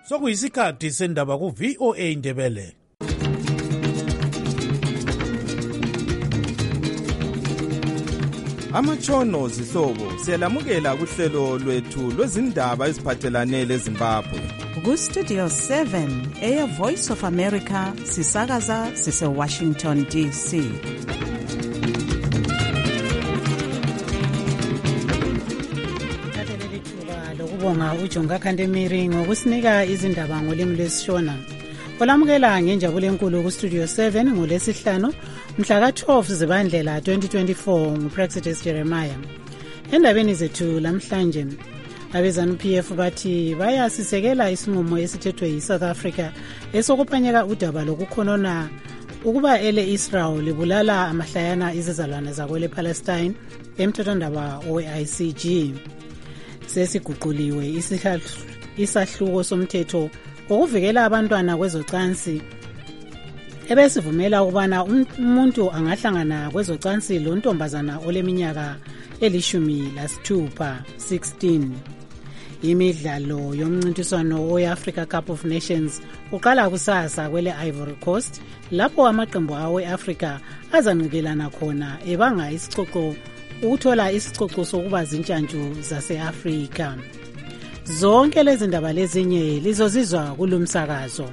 Sokuyisikhathi sendaba ku VOA Ndebele. Amatshono zihlobo siyalamukela kuhlelo lwethu lwezindaba eziphathelane leZimbabwe. Ku-Studio 7 Air Voice of America sisakaza sise-Washington DC. Lokubonga uJonga Khandemiri ngokusinika izindaba ngolimi lwesiShona. Olamukela ngenjabulo enkulu ku-Studio 7 ngolesihlanu mhla ka-12 Zibandlela 2024 nguPrexitus Jeremiah. Endabeni zethu lamhlanje abeZANU-PF bathi bayasisekela isinqumo esithethwe yiSouth Africa esokuphanyeka udaba lokukhonona ukuba ele-Israel libulala amahlayana izizalwane zakwele Palestine emthethwandaba we-ICJ. Sesiguquliwe isahluko somthetho ukuvikela abantwana kwezocansi ebesivumela ukubana umuntu angahlangana kwezocansi lontombazana oleminyaka eli-16. Imidlalo yomncintiswano we-Africa Cup of Nations uqala kusasa kwele Ivory Coast lapho amaqembu awe-Africa azanqikelana khona ebanga isicoco ukuthola isicoco sokuba zintshantshu zase-Afrika. Zonke lezi ndaba lezinye lizozizwa kulumsakazo.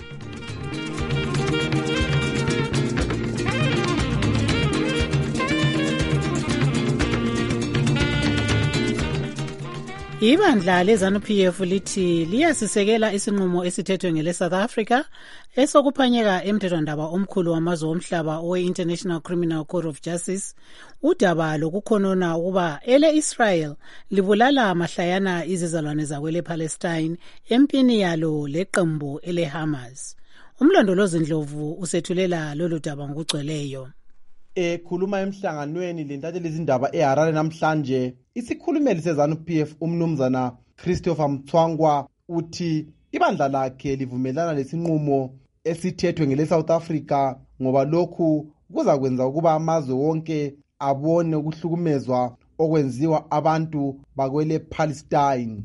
Ibandla leZANU-PF lithi liyasisekela isinqumo esithethwe ngele South Africa esokuphanyeka emthethwandaba omkhulu wamazwe omhlaba owe-International Criminal Court of Justice udaba lokukhonona ukuba ele-Israel libulala amahlayana izizalwane zakwele Palestine empini yalo leqembu ele-Hamas. Umlondolozi Ndlovu usethulela lolu daba ngokugcweleyo. Ekhuluma emhlanganweni lentatheli izindaba eHarare namhlanje, isikhulumeli seZANU-PF umnumzana Christopher Mthwangwa uthi ibandla lakhe livumelana lesinqumo esithethwe ngele South Africa ngoba lokhu kuzakwenza ukuba amazwe wonke abone ukuhlukumezwa okwenziwa abantu bakwele Palestine.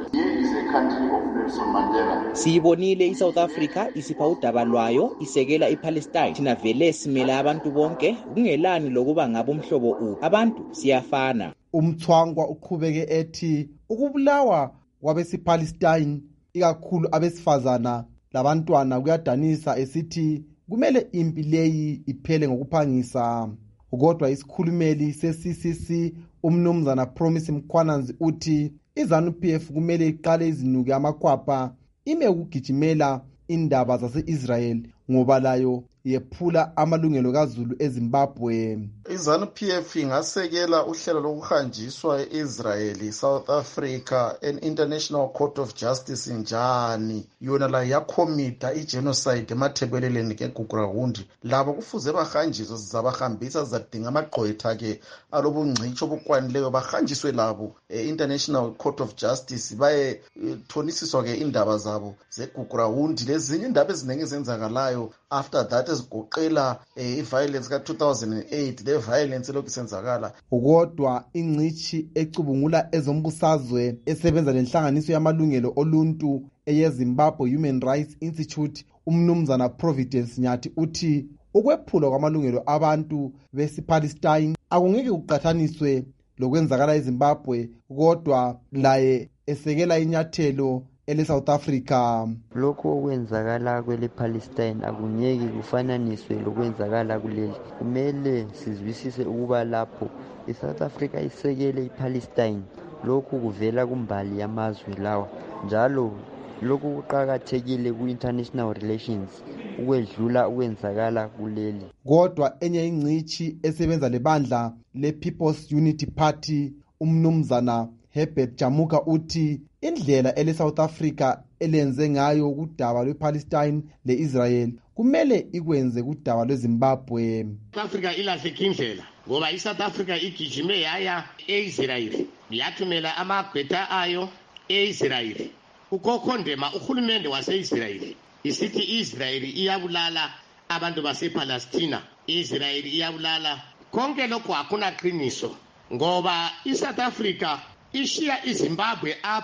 Siyibonile iSouth Africa isipha udaba lwayo isekela iPalestine. Thina vele simela abantu bonke kungelani lokuba ngabomhlobo uphi. Abantu siyafana. Umthwangwa uqhubeke ethi ukubulawa kwabesipalestine ikakhulu abesifazana labantwana kuyadanisa esithi kumele impi leyi iphele ngokuphangisa. Kodwa isikhulumeli se-CCC umnumzana Promise Mkhwananzi uthi iZANU-PF kumele iqale izinuke amakwapa ime ukugijimela indaba zase-Israel ngoba layo yephula amalungelo kaZulu eZimbabwe. iZANU-PF ingasekela uhlelo lokuhanjiswa e-Israel, South Africa International Court of Justice njani yona la yakhomita i-genocide emathebeleleni keGugurawundi. Labo kufuze bahanjiswe, sizabahambisa zadinga amagqwetha ke alobungcitsho obukwanileyo bahanjiswe labo International Court of Justice baye thonisiswa ke indaba zabo zeGugurawundi lezinye indaba eziningi ezenzakalayo after that ezigoqela i-violence ka-2008 le violence lokhu isenzakala. Kodwa ingcitshi ecubungula ezombusazwe esebenza lenhlanganiso yamalungelo oluntu eyeZimbabwe Human Rights Institute umnumzana Providence Nyathi uthi ukwephulwa kwamalungelo abantu besipalestine akungeke kuqathaniswe lokwenzakala eZimbabwe kodwa laye esekela inyathelo ele-South Africa. Lokho okwenzakala kwele Palestine akungeke kufananiswe lokwenzakala kuleli. Kumele sizwisise ukuba lapho iSouth Africa isekele iPalestine lokhu kuvela kumbali yamazwe lawa njalo lokhu kuqhakathekile ku-international relations ukwedlula ukwenzakala kuleli. Kodwa enye ingcitshi esebenza lebandla le-People's Unity Party umnumzana Herbert Jamuka uthi indlela ele-South Africa elenze ngayo kudaba lwe-Palestine le-Israel kumele ikwenze kudaba lweZimbabwe. South Africa ilahleke indlela ngoba iSouth Africa igijime yaya e-Israel yathumela amagqwetha ayo e-Israel ukukhondema uhulumende wase-Israel isithi i-Israel iyabulala abantu base-Palestina, i-Israel iyabulala. Konke lokho hakuna qiniso ngoba iSouth Africa ishiya iZimbabwe apha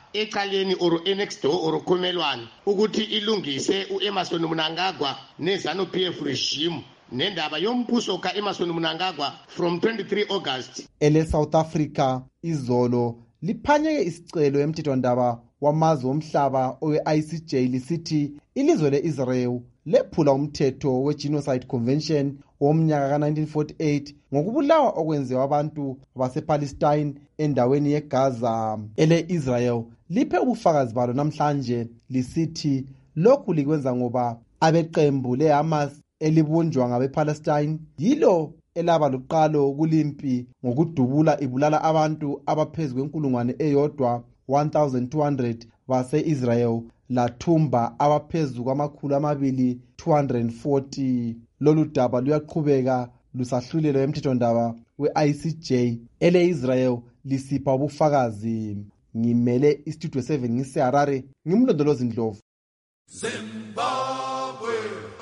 ecaleni or next door or Komelwane ukuthi ilungise uEmmerson Mnangagwa neZANU-PF regime nendaba yombuso kaEmmerson Mnangagwa from 23 August. South Africa izolo liphanyeke isicelo emthethwandaba wamazwe omhlaba owe-ICJ lisithi ilizwe le-Israel lephula umthetho we-Genocide Convention womnyaka ka-1948 ngokubulawa okwenziwa abantu basePalestine endaweni yeGaza. Ele-Israel liphe ubufakazi balo namhlanje lisithi lokhu likwenza ngoba abeqembu le-Hamas elibunjwa ngabePalestine yilo elaba luqalo kulimpi ngokudubula ibulala abantu abaphezu kwenkulungwane eyodwa 1200 base-Israel lathumba abaphezu kwamakhulu amabili 240. Lolu daba luyaqhubeka lusahlulelwa emthethwandaba we-ICJ. Ele-Israel lisipha ubufakazi. Ngimele istudio 7 ngiseHarare, ngimlondolozi Ndlovu. Zimbabwe.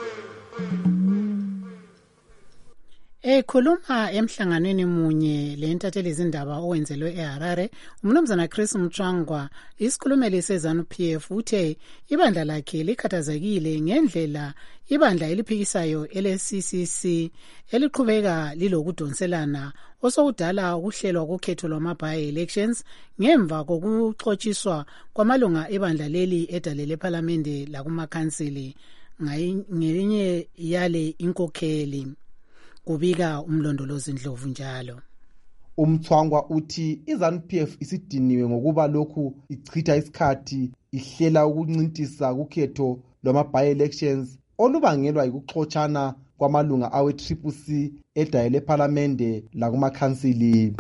Ekhuluma emhlanganweni munye lentatheli izindaba owenzelwe eHarare, umnumzana Chris Mchwangwa, isikhulumeli seZANU-PF, uthe ibandla lakhe likhathazekile ngendlela ibandla eliphikisayo ele-CCC eliqhubeka lilokudonselana osokudala ukuhlelwa kokhetho lwama-by-elections ngemva kokuxotshiswa kwamalunga ebandla leli edale lephalamende lakumakhansili ngelinye yale inkokheli. Kubika umlondolozi Ndlovu njalo. Umthwangwa uthi iZANU-PF isidiniwe ngokuba lokhu ichitha isikhathi ihlela ukuncintisa kukhetho lwama-by-elections olubangelwa yikuxotshana kwamalunga awe-CCC edale lephalamende lakumakhansili.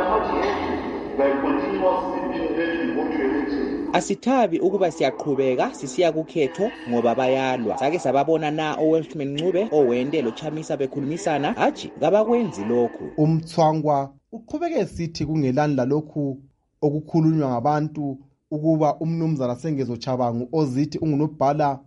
Asithabi ukuba siyaqhubeka sisiya kukhetho ngoba bayalwa. Sake sababona na oWelshman Ncube owende loChamisa bekhulumisana haji ngabakwenzi lokhu. Umthwangwa uqhubeke esithi kungelani lalokhu okukhulunywa ngabantu ukuba umnumzana Sengezo Chabangu ozithi ungunobhala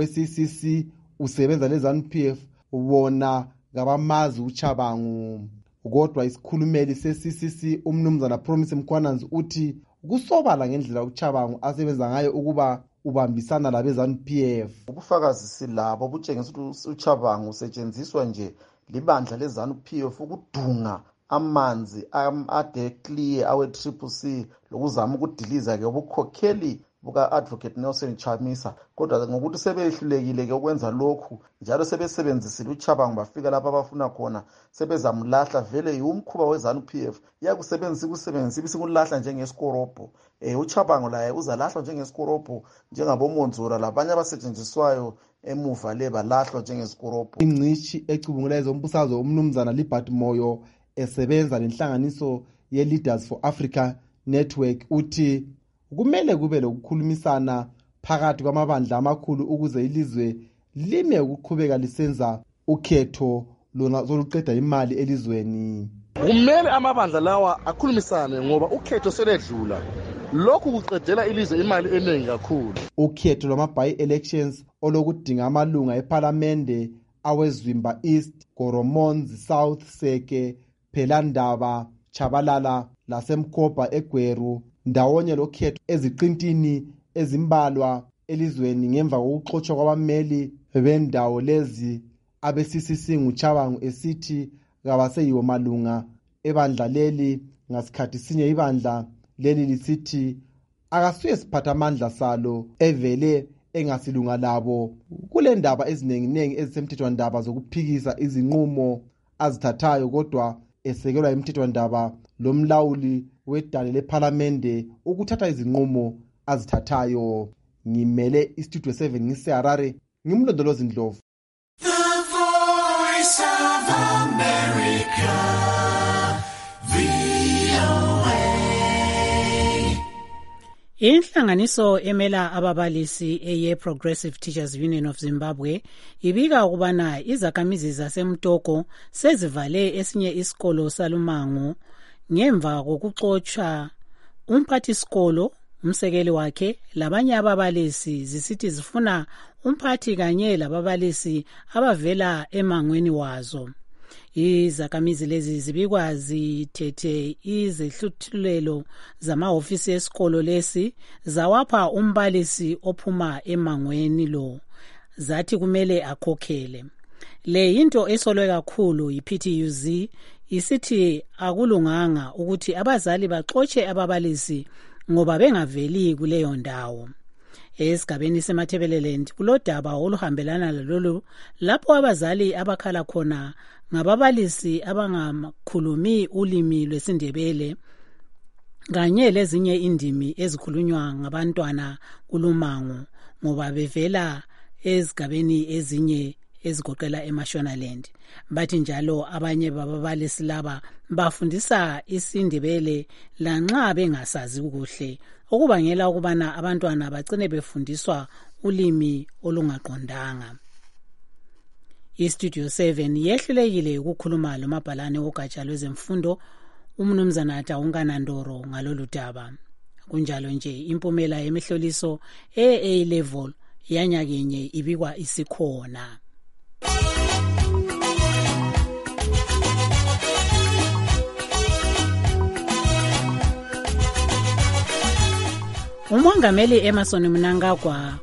we-CCC usebenza leZANU-PF ubona ngabamazi uChabangu. Kodwa isikhulumeli se-CCC umnumzana Promise Mkhwananzi uthi kusobala ngendlela uChabangu asebenza ngayo ukuba ubambisana labeZANU-PF. Ubufakazi silabo butshengisa ukuthi uChabangu usetshenziswa nje libandla leZANU-PF ukudunga amanzi ade-clear awe-CCC lokuzama ukudiliza ke ubukhokheli buka-Advocate Nelson Chamisa. Kodwa ngokuthi sebehlulekile ke ukwenza lokhu njalo sebesebenzisile uChabangu bafika lapha abafuna khona sebezamlahla vele umkhuba weZANU-PF yakusebenzisa ibisekulahla njengesikorobo. uChabangu laye uzalahlwa njengesikorobo njengaboMonzora labanye abasetshenziswayo emuva le balahlwa njengesikorobo. Ingcishi ecubungula ezombusazwe umnumzana Libert Moyo esebenza lenhlanganiso ye-Leaders for Africa Network uthi kumele kube lokukhulumisana phakathi kwamabandla amakhulu ukuze ilizwe lime ukuqhubeka lisenza ukhetho lona zoluqeda imali elizweni. Kumele amabandla lawa akhulumisane ngoba ukhetho seledlula. Lokhu kuqedela ilizwe imali eningi kakhulu. Ukhetho lwama-by-elections olokudinga amalunga ePhalamende awezwimba East, Goromonzi South, Seke, Phelandaba, Chabalala lasemkhoba eGweru ndawonye lokhetho eziqintini ezimbalwa elizweni ngemva kokuxotshwa kwabameli bendawo lezi abe-CCC nguChabangu esithi kabaseyiwo malunga ebandla leli. Ngasikhathi sinye ibandla leli lisithi akasuye siphathamandla salo evele engasilunga labo kule ndaba ezinenginengi ezisemthethwandaba zokuphikisa izinqumo azithathayo, kodwa esekelwa imthethwandaba lomlawuli wedale lephalamende ukuthatha izinqumo azithathayo. Ngimele istudio 7 ngiseHarare, ngimlondolozi Ndlovu. The Voice of America, VOA. Inhlanganiso emela ababalisi eye Progressive Teachers Union of Zimbabwe ibika ukubana izakhamizi zaseMtoko sezivale esinye isikolo salumango ngemva kokuxotshwa umphathisikolo, umsekeli wakhe labanye ababalisi zisithi zifuna umphathi kanye lababalisi abavela emangweni wazo. Izakhamizi lezi zibikwa zithethe izihluthulelo zamahhovisi esikolo lesi zawapha umbalisi ophuma emangweni lo, zathi kumele akhokhele. Le yinto esolwe kakhulu yi-PTUZ, isithi akulunganga ukuthi abazali baxotshe ababalisi ngoba bengaveli kuleyo ndawo. Esigabeni seMathebeleland kulodaba oluhambelana lalolu lapho abazali abakhala khona ngababalisi abangakhulumi ulimi lwesiNdebele kanye lezinye indimi ezikhulunywa ngabantwana kulumango ngoba bevela ezigabeni ezinye ezigoqela eMashonaland. Bathi njalo abanye bababalisi laba bafundisa isiNdebele lanxa bengasazi kuhle, okubangela ukubana abantwana bagcine befundiswa ulimi olungaqondanga. IStudio 7 yehlulekile ukukhuluma lomabhalane wogatsha lwezemfundo uMnumzana Taungana Ndoro ngalolu daba. Kunjalo nje impumela yemihloliso A level yanyakenye ibikwa isikhona. Umongameli Emmerson Mnangagwa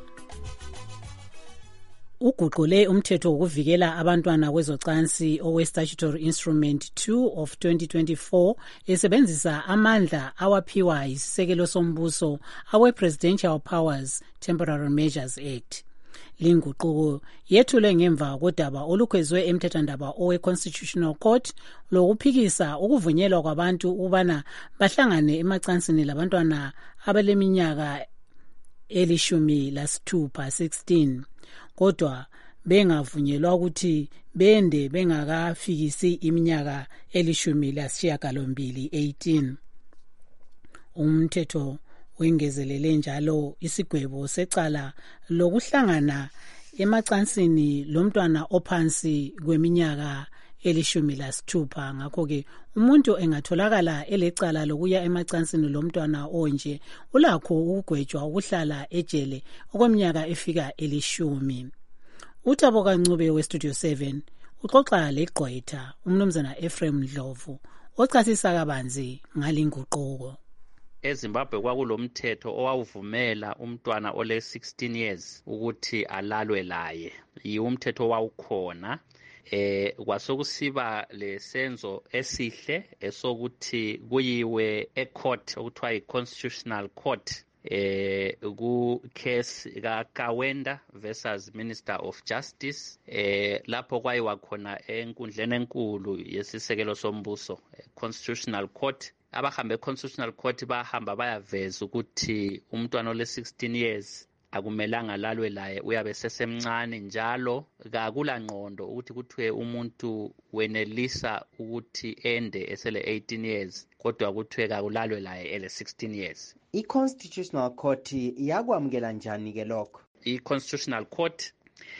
uguqule umthetho wokuvikela abantwana kwezocansi owe-Statutory Instrument 2 of 2024 esebenzisa amandla awaphiwa yisisekelo sombuso awe-Presidential Powers Temporary Measures Act. Linguquko yethulwe ngemva kodaba olukhwezwe emthethwandaba owe-Constitutional Court lokuphikisa ukuvunyelwa kwabantu ukubana bahlangane emacansini labantwana abaleminyaka 16, kodwa bengavunyelwa ukuthi bende bengakafikisi iminyaka 18. Umthetho wengezelele njalo isigwebo secala lokuhlangana emacansini lomntwana ophansi kweminyaka 16. Ngakho-ke umuntu engatholakala elecala lokuya emacansini lomntwana onje ulakho ukugwetshwa ukuhlala ejele okweminyaka efika 10. uThabo Kancube weStudio 7 uxoxa leGqwetha uMnumzana Ephraim Ndlovu ochasisa kabanzi ngalinguquko. EZimbabwe kwakulomthetho owawuvumela umntwana ole 16 years ukuthi alalwe laye. Umthetho owawukhona kwasokusiba lesenzo esihle esokuthi kuyiwe ecourt okuthiwa yi-Constitutional Court ku case kaKawenda versus Minister of Justice lapho kwayiwa khona enkundleni enkulu yesisekelo sombuso Constitutional Court. Abahambe Constitutional Court bahamba bayaveza ukuthi umntwana ole 16 years akumelanga lalwe laye, uyabe sesemncane njalo kakula ngqondo ukuthi kuthiwe umuntu wenelisa ukuthi ende esele 18 years kodwa kuthiwe kakulalwe laye ele 16 years. I-Constitutional Court yakwamukela njani ke lokho? I-Constitutional Court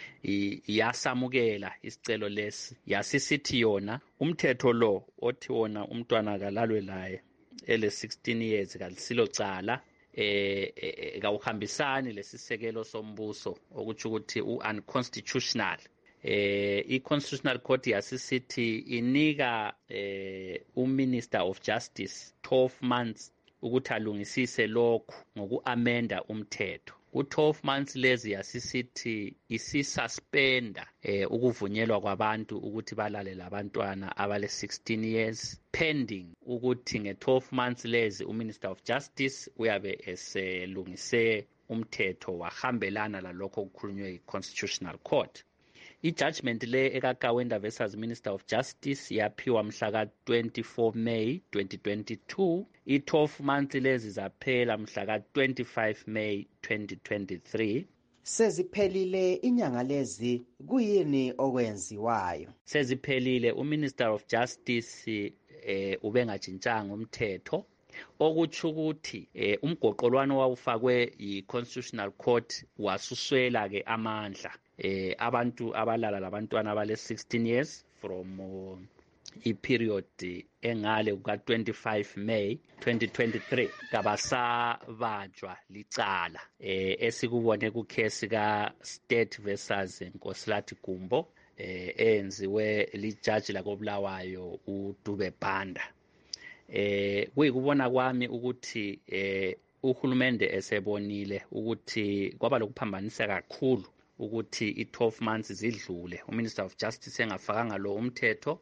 yasamukela isicelo lesi, yasisithi yona umthetho lo othi wona umntwana kalalwe laye ele 16 years kalisilo cala kawuhambisani lesisekelo sombuso okuthi ukuthi unconstitutional. I-Constitutional Court yasisithi inika uMinister of Justice 12 months ukuthi alungisise lokhu ngoku-amenda umthetho. U-12 months lezi yasisithi isisuspenda ukuvunyelwa kwabantu ukuthi balale labantwana abale 16 years pending ukuthi nge-12 months lezi uMinister of Justice uyabe eselungise umthetho wahambelana lalokho okukhulunywe yi-Constitutional Court. I-judgment le ekaKawenda versus Minister of Justice yaphiwa mhla ka-24 May 2022. I-12 months lezi zaphela mhla ka-25 May 2023. Seziphelile inyanga lezi, kuyini okwenziwayo? Seziphelile, uMinister of Justice ubengajintshanga umthetho, okutsho ukuthi umgoqolwano wawufakwe yi-Constitutional Court wasuswela ke amandla. Abantu abalala labantwana abale 16 years from i-period engale kuka-25 May 2023 kabasabanjwa licala esikubone kukhesi ka-State versus Nkosilathi Gumbo eyenziwe lijaji lakobulawayo uDube Banda. Kuyikubona kwami ukuthi uhulumende esebonile ukuthi kwaba lokuphambanisa kakhulu ukuthi i-12 months zidlule uMinister of Justice engafakanga lo umthetho,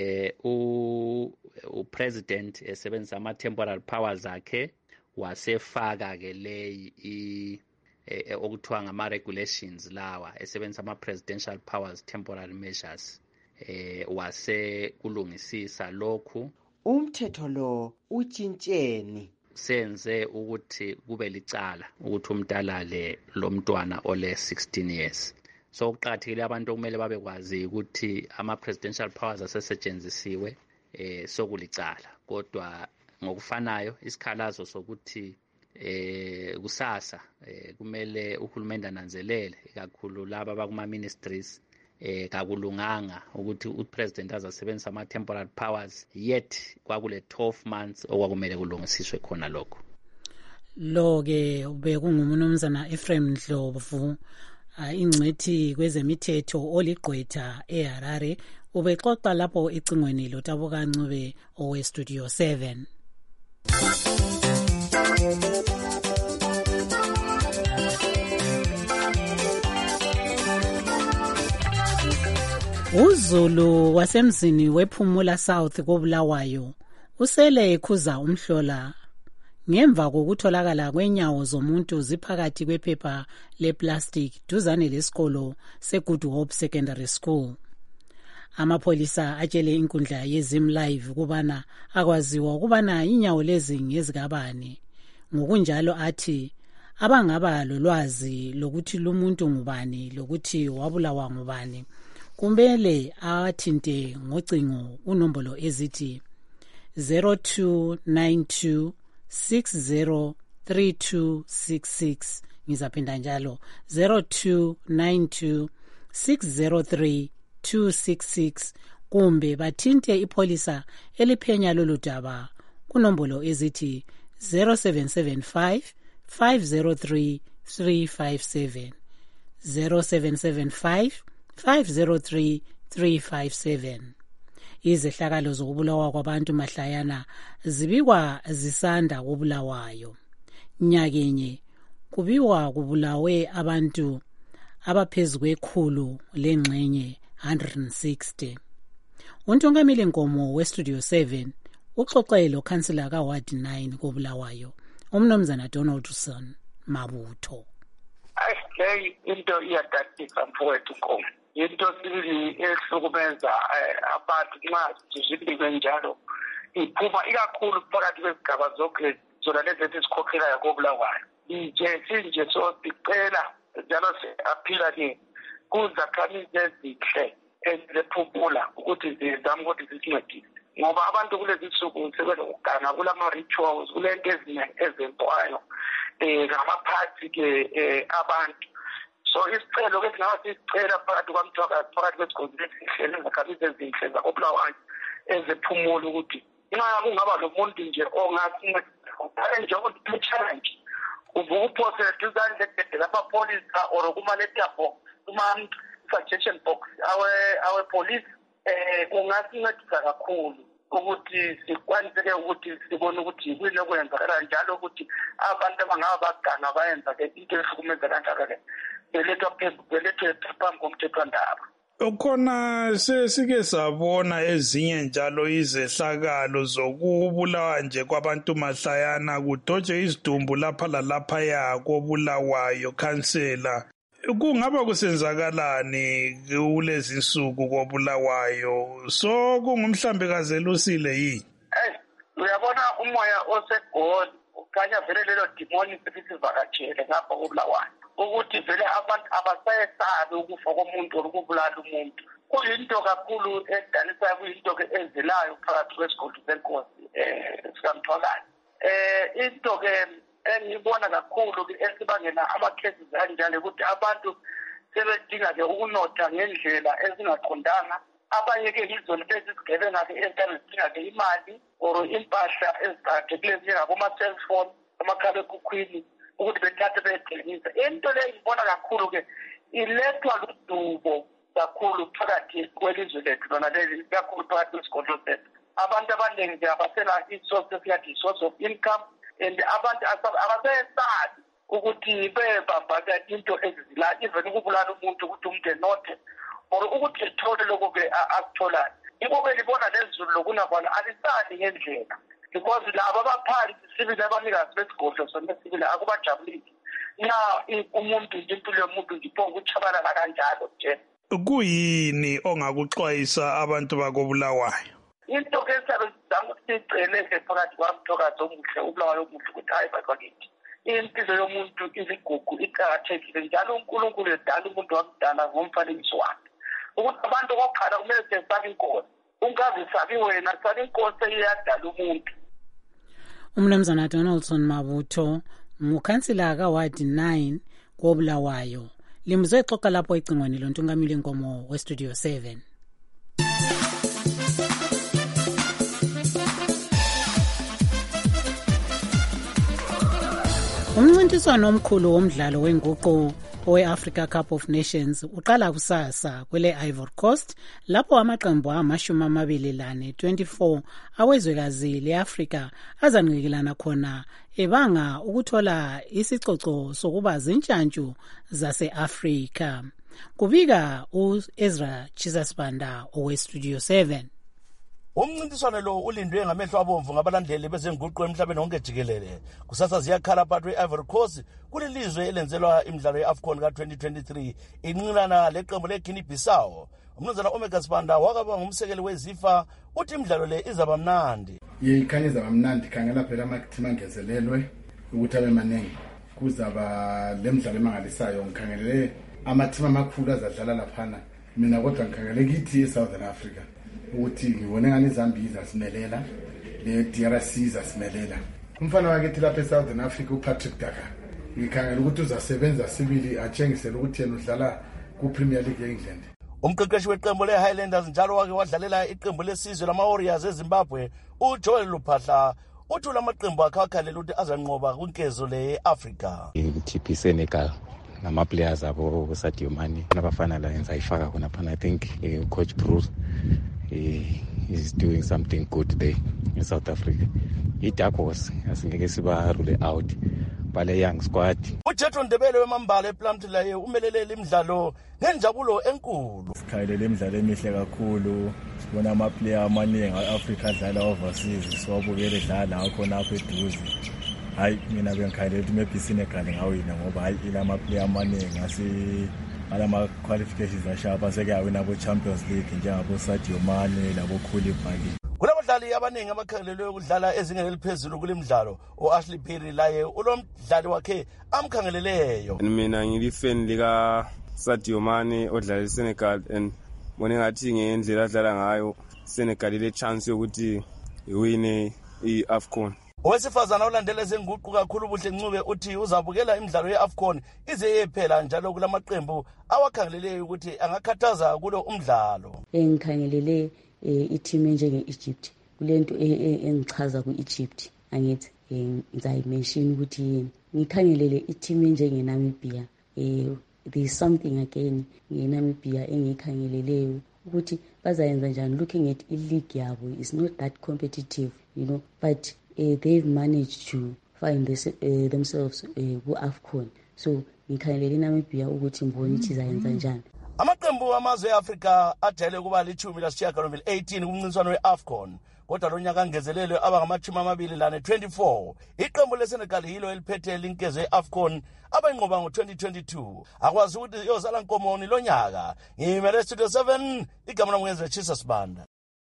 upresident esebenzisa ama-temporal powers akhe wasefaka ke leyi okuthiwa ngama-regulations lawa esebenzisa ama-presidential powers temporary measures, wase kulungisisa lokhu. Umthetho lo utshintsheni senze ukuthi kube licala ukuthi umntalale lo mntwana ole 16 years. So kuqakathekile abantu okumele babekwazi ukuthi ama-presidential powers asesetshenzisiwe sokulicala, kodwa ngokufanayo isikhalazo sokuthi kusasa kumele uhulumende ananzelele kakhulu laba bakuma-ministries kakulunganga ukuthi upresident azasebenzisa ama-temporal powers, yet kwakule 12 months okwakumele kulungisiswe khona lokho. Lo-ke bekungumnumzana Ephraim Ndlovu, ingcwethi kwezemithetho oligqwetha eHarare, ubexoxa lapho icingweni loTabuka Ncube oweStudio 7. uZulu wasemzini wePhumula South koBulawayo usele ekhuza umhlola ngemva kokutholakala kwenyawo zomuntu ziphakathi kwephepha leplastic duzane lesikolo seGood Hope Secondary School. Amapholisa atshele inkundla yeZim Live kubana akwaziwa ukubana inyawo lezi ngezikabani. Ngokunjalo athi abangaba lolwazi lokuthi lumuntu ngubani lokuthi wabulawa ngubani kumele athinte ngocingo unombolo ezithi 0292603266. Ngizaphinda njalo 0292603266 kumbe bathinte ipholisa eliphenya lolu daba kunombolo ezithi 0775 503 357 0775 503 357. Izehlakalo zokubulawa kwabantu mahlayana zibikwa zisanda kobulawayo. Nyakenye kubikwa kubulawe abantu abaphezulu kwekhulu lengxenye 160. Untongamile Nkomo weStudio 7 uxoxe lo councillor kaWard 9 kobulawayo umnumzana Donaldson Mabutho. Ayisileyi into iyadadisa mfowethu Nkomo. Into sibili ehlukumeza abantu nxa zibikwe njalo iphuma ikakhulu phakathi kwezigaba zonke zona lezi esikhokhelayo kobulawayo. Sinje sicela njalo siaphila ke kuzakhamizi ezihle eziphumula ukuthi zizame ukuthi zisincedise, ngoba abantu kulezi nsuku sebelokugana kulama-rituals kulento eziningi ezenziwayo ngamaphathi ke abantu. So isicelo ke singaba sisicela phakathi kwamthwakazi phakathi kwesigodi esihle nezakhamizi ezinhle zakobulawayo eziphumula ukuthi nxa kungaba lomuntu nje ongasincedisa njengokuthi pe-challenge uvuka uphosele duzane legede lapha-polisa or kuma-letterbox kuma-suggestion box awe-police kungasincedisa kakhulu ukuthi sikwaniseke ukuthi sibone ukuthi yikuyini okwenzakala njalo ukuthi abantu abangaba bagana bayenza ke into ehlukumeza kangaka belethwe phambi komthethwandaba. Khona sesike sabona ezinye njalo izehlakalo zokubulawa nje kwabantu mahlayana kudoje izidumbu lapha lalaphaya kobulawayo khansela. Kungaba kusenzakalani kulezi insuku kobulawayo? So kungumhlambi kazelusile yini? Uyabona umoya osegoli ukhanya vele lelo demoni sivakatshele ngapha kobulawayo ukuthi vele abantu abasayesabi ukufa komuntu okubulala umuntu. Kuyinto kakhulu edanisayo, kuyinto ke ezilayo phakathi kwesigodi senkosi sikamthwakazi. Into ke engibona kakhulu ke esibangela amakhesi kanjalo ukuthi abantu sebedinga ke ukunotha ngendlela ezingaqondanga. Abanye ke izona lezigebenga ke ezidinga ke imali or impahla eziqakathekileyo njengaboma-cellphone, amakhalekhukhwini ukuthi bethathe bethengisa. Into leyo ngibona kakhulu ke ilethwa ludubo kakhulu phakathi kwelizwe lethu lona leli kakhulu phakathi kwesigodlo sethu. Abantu abaningi abasela isource esiyathi source of income, and abantu abasesazi ukuthi bebabhaka into ezizila even ukubulala umuntu ukuthi umuntu enothe or ukuthi ethole lokho-ke akutholayo. Yiko-ke libona lezulu lokunabona alisali ngendlela because laba abaphansi sibili abanikazi besigodlo sona sibili akubajabulisi. Na umuntu impilo yomuntu ngiphonga ukuchabalala kanjalo nje. Kuyini ongakuxwayisa abantu bakobulawayo? Into ke sabezama ukusiceleke phakathi kwamthokazi omuhle ubulawayo omuhle ukuthi hayi bakithi impilo yomuntu izigugu iqakathekile njalo uNkulunkulu edala umuntu wakudala ngomfanekiso wakhe ukuthi abantu kokuqala kumele sisabe inkosi ungazisabi wena sabe inkosi eyadala umuntu. Umnumzana Donaldson Mabutho ngukhansila kaWard 9 kobulawayo limzwe xoxa lapho icingweni lontungameli inkomo westudio 7. Umncintiswano omkhulu womdlalo wenguqu owe-Africa Cup of Nations uqala kusasa kwele Ivory Coast lapho amaqembu ama24 awezwekazi le-Afrika azanqikelana khona ebanga ukuthola isicoco sokuba zintshantshu zase-Afrika. Kubika u-Ezra Chisasbanda owe-Studio 7. Umncintiswano lo ulindwe ngamehlo abomvu ngabalandeli bezenguqu emhlabeni wonke jikelele. Kusasa ziyakhala phakathi kwe-Ivory Coast kulilizwe elenzelwa imidlalo ye-AFCON ka-2023 inqilana leqembu le-Guinea Bissau. Umnumzana Omega Sibanda wakaba ngumsekeli weZIFA uthi imidlalo le izaba mnandi. Ikhanya izaba mnandi khangela phela amathima angezelelwe ukuthi abe maningi. Kuzaba lemidlalo emangalisayo ngikhangelele amathima amakhulu azadlala laphana. Mina kodwa ngikhangele kithi eSouthern Africa. Ukuthi ngibone ngani iZambia zasimelela le-DRC zasimelela. Umfana wakithi lapha eSouthern Africa uPatrick Daka ngikhangela ukuthi uzasebenza sibili atshengisele ukuthi yena udlala ku-Premier League ye-England. Umqeqeshi weqembu le-Highlanders njalo wake wadlalela iqembu lesizwe lama-Warriors eZimbabwe uJoel Luphahla uthi lamaqembu akhe akhalela ukuthi azanqoba kwinkezo le-Africa. TP Senegal nama-players abo Sadio Mane nabafana la yenza ifaka khona phana. I think Coach Bruce is doing something good there in South Africa. Dark horse asingeke siba rule out bale young squad. uJethro Ndebele wemambala ePlumtree umelele imidlalo ngenjabulo enkulu. Sikhayele imidlalo emihle kakhulu. Sibona ama-player amaningi e-Africa adlala overseas siwabukele dlala ngakhona apha eduze. Hayi mina bengikhayele ukuthi maybe Senegal ngawina ngoba hayi ilama-player amaningi alama-qualifications ashapa sekuyawina ku-Champions League njengabo Sadio Mane labo Koulibaly. Kulabadlali abaningi abakhangelelwe ukudlala ezingeni eliphezulu kule midlalo u-Ashley Perry laye ulomdlali wakhe amkhangeleleyo. Mina ngilifan lika Sadio Mane odlala eSenegal and bona ngathi ngendlela adlala ngayo Senegal ile chance yokuthi iwine i-AFCON. Owesifazana olandela ezenguqu kakhulu ubuhle Ncube uthi uzabukela imidlalo ye-AFCON ize yephela njalo kulamaqembu awakhangeleleyo ukuthi angakhathaza kulo umdlalo. Engikhangelele i-team njenge-Egypt kulento engichaza ku-Egypt angithi ngizayimention ukuthi yini. Ngikhangelele i-team njenge-Namibia there is something again nge-Namibia engikhangeleleyo ukuthi bazayenza njani. Looking at i-league yabo is not that competitive, you know, but they've managed to find themselves ku-AFCON. So ngikhangelele iNamibia ukuthi mboni ukuthi izayenza njani. Amaqembu amazwe e-Afrika ajayele kuba li-18 kumncintiswano we-AFCON kodwa lo nyaka angezelelwe abangama-24. Iqembu leSenegal yilo eliphethe linkezo ye-AFCON abayinqoba ngo-2022. Akwazi ukuthi iyozala nkomoni lo nyaka. Ngimele Studio 7 igama lami ngu-Ezra Chisasbanda.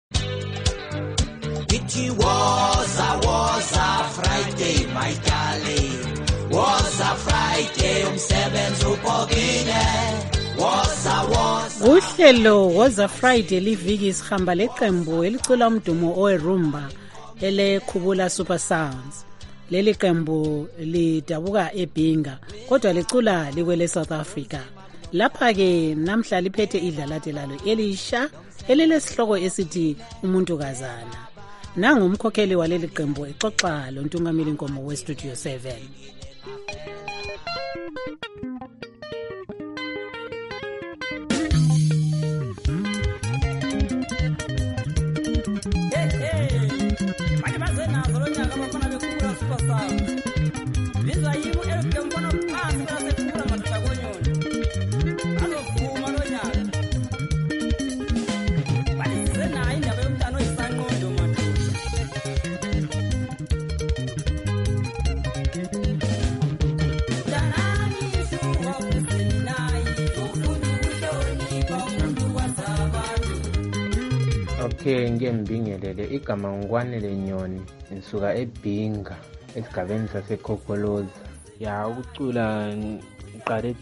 It was a Friday, my darling. Was a Friday, umsebenzi upokile. Uhlelo was a Friday liviki isihamba leqembu elicula umdumo owerumba elekhubula Super Sounds. Leli qembu lidabuka eBinga kodwa licula likwele South Africa. Lapha ke namhla liphethe idlalate lalo elisha elilesihloko esithi umuntu kazana. Nangu umkhokheli waleli qembu exoxa lo ntungameli inkomo weStudio 7. Okay, ngiyembingelele igama Ngwanele Nyoni ngisuka eBhinga esigabeni saseKhokoloza. Ya ukucula ngiqale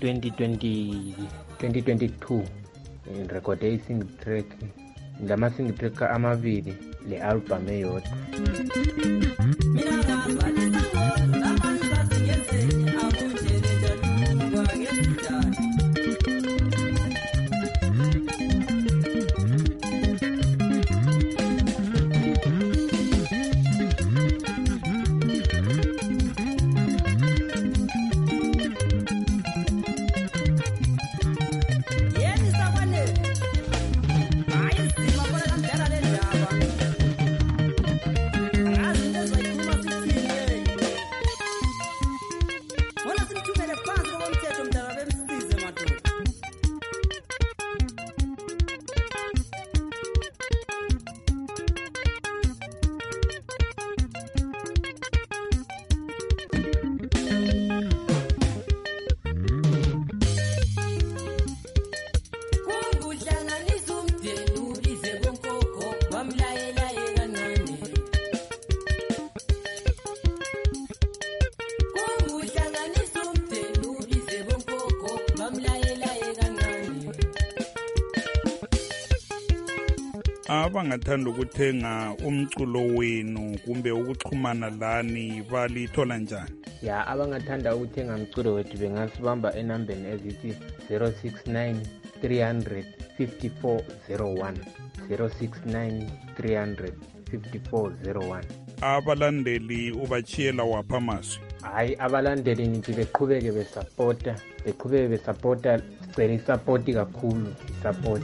2022 ngirekhode i-single track ngama-single track amabili le album eyodwa. Abangathanda ukuthenga umculo wenu kumbe ukuxhumana lani balithola njani? Ya abangathanda ukuthenga umculo wethu bengasibamba enambeni ezithi 069 300 5401 069 300 5401. Abalandeli ubachiyela wapha amazwi? Hayi, abalandeli nithi beqhubeke besupporta sicela isupport kakhulu, isupport.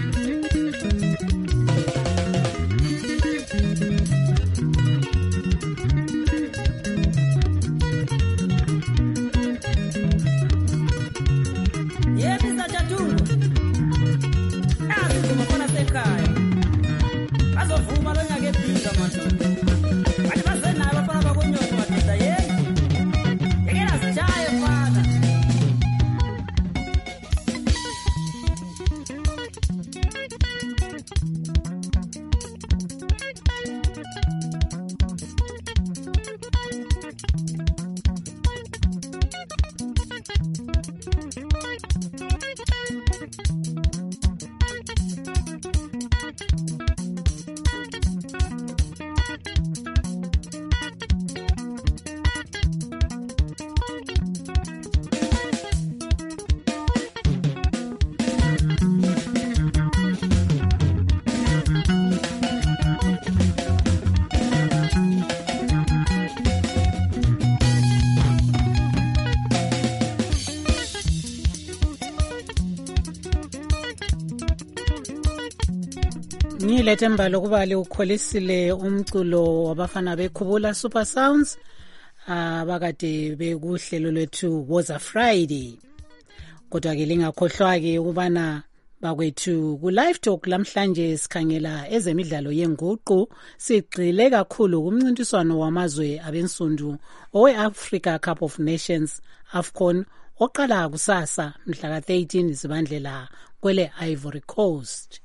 Ngilethe mbalo kuba liukholisile umculo wabafana bekhubula Super Sounds abakade bekuhlelo lwethu was a Friday. Kodwa ke lingakhohlwa ke ukubana bakwethu ku live talk lamhlanje sikhangela ezemidlalo yenguqu, sigxile kakhulu kumncintiswano wamazwe abensundu owe Africa Cup of Nations AFCON oqala kusasa mhla ka-13 Zibandlela kwele Ivory Coast.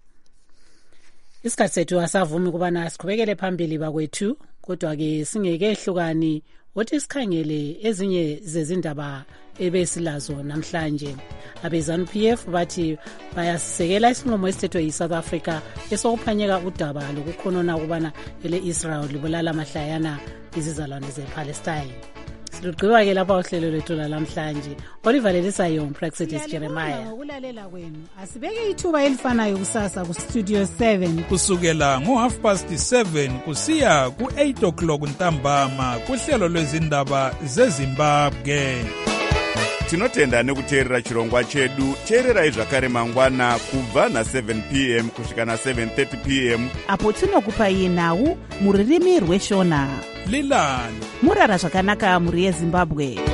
Isikhathi sethu asavumi kubana siqhubekele phambili bakwethu, kodwa ke singekehlukani othi sikhangele ezinye zezindaba ebesilazo namhlanje. Abezanu PF bathi bayasisekela isinqumo esithethwe yiSouth Africa esokuphanyeka udaba lokukhonona ukubana ele-Israel libulala amahlayana izizalwane zePalestine. Silugqiba ke lapha uhlelo lwethu lamhlanje. Olivalelisayo Praxidis Jeremiah. Ngokulalela kwenu asibeke ithuba elifanayo kusasa ku Studio 7 kusukela ngo7:30 kusiya ku8 o'clock ntambama kuhlelo lwezindaba zeZimbabwe. Tinotenda nekuteerera chirongwa chedu. Teererai zvakare mangwana kubva na7 p.m. kusvika na7:30 p.m. apo tinokupai nhau muririmi rweshona. Lilani murara zvakanaka muri yeZimbabwe.